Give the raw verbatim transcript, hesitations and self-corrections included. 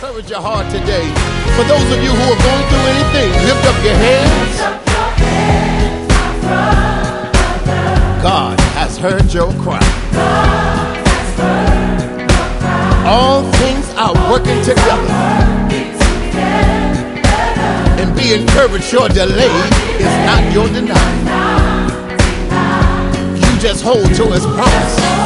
encourage your heart today. For those of you who are going through anything, lift up your hands. God has heard your cry. All things are working together. And be encouraged, your delay is not your denial. You just hold to his promise.